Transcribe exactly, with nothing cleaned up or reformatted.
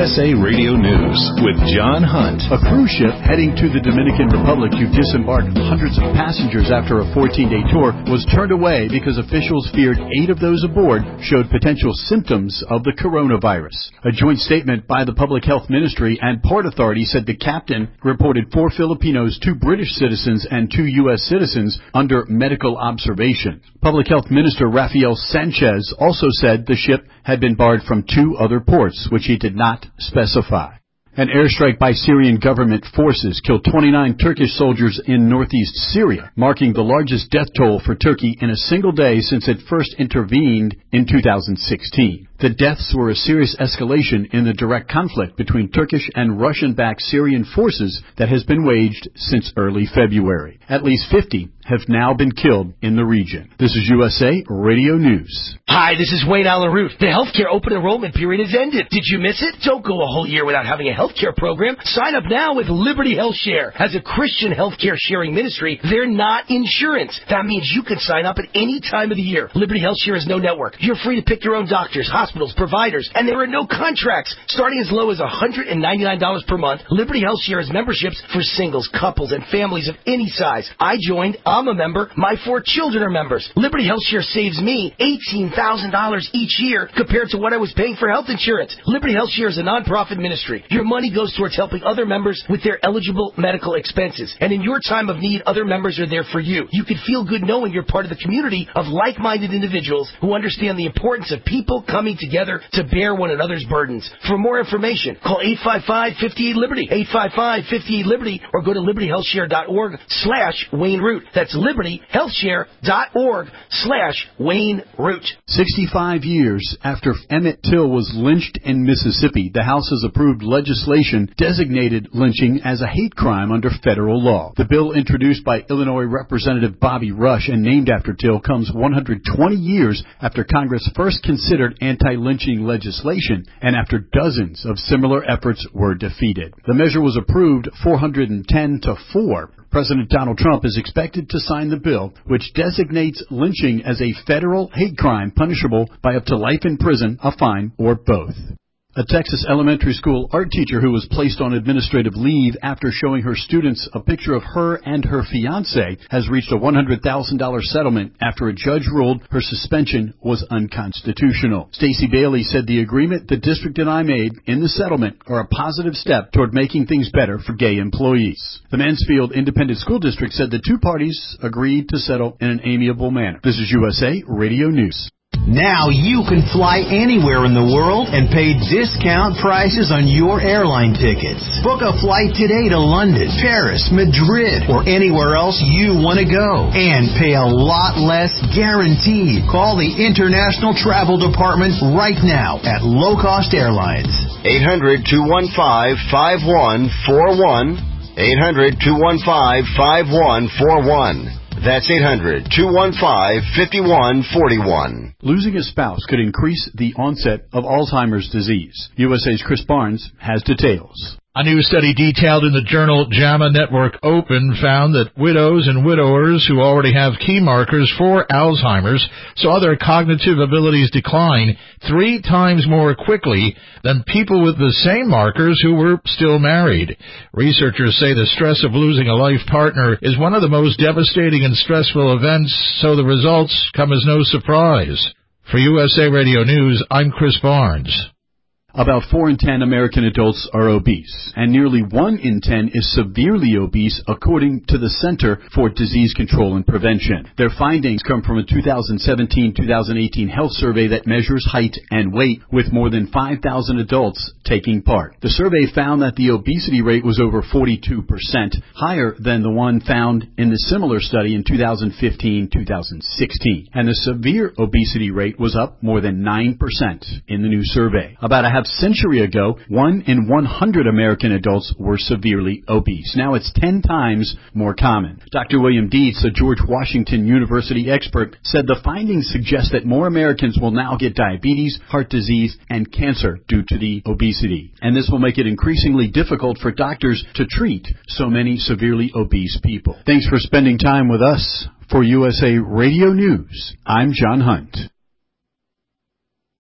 S A Radio News with John Hunt. A cruise ship heading to the Dominican Republic to disembark hundreds of passengers after a fourteen-day tour was turned away because officials feared eight of those aboard showed potential symptoms of the coronavirus. A joint statement by the Public Health Ministry and Port Authority said the captain reported four Filipinos, two British citizens, and two U S citizens under medical observation. Public Health Minister Rafael Sanchez also said the ship had been barred from two other ports, which he did not specify. An airstrike by Syrian government forces killed twenty-nine Turkish soldiers in northeast Syria, marking the largest death toll for Turkey in a single day since it first intervened in two thousand sixteen. The deaths were a serious escalation in the direct conflict between Turkish and Russian-backed Syrian forces that has been waged since early February. At least fifty have now been killed in the region. This is U S A Radio News. Hi, this is Wayne Allen Root. The healthcare open enrollment period has ended. Did you miss it? Don't go a whole year without having a healthcare program. Sign up now with Liberty Health Share. As a Christian healthcare sharing ministry, they're not insurance. That means you can sign up at any time of the year. Liberty Health Share is no network. You're free to pick your own doctors, hospitals, providers, and there are no contracts. Starting as low as one hundred ninety-nine dollars per month, Liberty Health Share has memberships for singles, couples, and families of any size. I joined. I'm a member. My four children are members. Liberty Health Share saves me eighteen thousand dollars each year compared to what I was paying for health insurance. Liberty Health Share is a nonprofit ministry. Your money goes towards helping other members with their eligible medical expenses. And in your time of need, other members are there for you. You can feel good knowing you're part of the community of like-minded individuals who understand the importance of people coming together to bear one another's burdens. For more information, call eight five five, five eight, Liberty, eight five five, five eight, Liberty, or go to liberty health share dot org slash Wayne Root. That's liberty health share dot org slash Wayne Root. sixty-five years after Emmett Till was lynched in Mississippi, the House has approved legislation designated lynching as a hate crime under federal law. The bill, introduced by Illinois Representative Bobby Rush and named after Till, comes one hundred twenty years after Congress first considered anti-lynching legislation and after dozens of similar efforts were defeated. The measure was approved four hundred ten to four. President Donald Trump is expected to sign the bill, which designates lynching as a federal hate crime punishable by up to life in prison, a fine, or both. A Texas elementary school art teacher who was placed on administrative leave after showing her students a picture of her and her fiancé has reached a one hundred thousand dollars settlement after a judge ruled her suspension was unconstitutional. Stacey Bailey said the agreement the district and I made in the settlement are a positive step toward making things better for gay employees. The Mansfield Independent School District said the two parties agreed to settle in an amiable manner. This is U S A Radio News. Now you can fly anywhere in the world and pay discount prices on your airline tickets. Book a flight today to London, Paris, Madrid, or anywhere else you want to go. And pay a lot less guaranteed. Call the International Travel Department right now at Low Cost Airlines. eight hundred, two one five, five one four one. eight hundred, two one five, five one four one. That's eight hundred, two one five, five one four one. Losing a spouse could increase the onset of Alzheimer's disease. U S A's Chris Barnes has details. A new study detailed in the journal JAMA Network Open found that widows and widowers who already have key markers for Alzheimer's saw their cognitive abilities decline three times more quickly than people with the same markers who were still married. Researchers say the stress of losing a life partner is one of the most devastating and stressful events, so the results come as no surprise. For U S A Radio News, I'm Chris Barnes. About four in ten American adults are obese, and nearly one in ten is severely obese, according to the Center for Disease Control and Prevention. Their findings come from a two thousand seventeen to two thousand eighteen health survey that measures height and weight with more than five thousand adults taking part. The survey found that the obesity rate was over forty-two percent, higher than the one found in the similar study in two thousand fifteen to two thousand sixteen. And the severe obesity rate was up more than nine percent in the new survey. About a half century ago, one in one hundred American adults were severely obese. Now it's ten times more common. Doctor William Dietz, a George Washington University expert, said the findings suggest that more Americans will now get diabetes, heart disease, and cancer due to the obesity. And this will make it increasingly difficult for doctors to treat so many severely obese people. Thanks for spending time with us. For U S A Radio News, I'm John Hunt.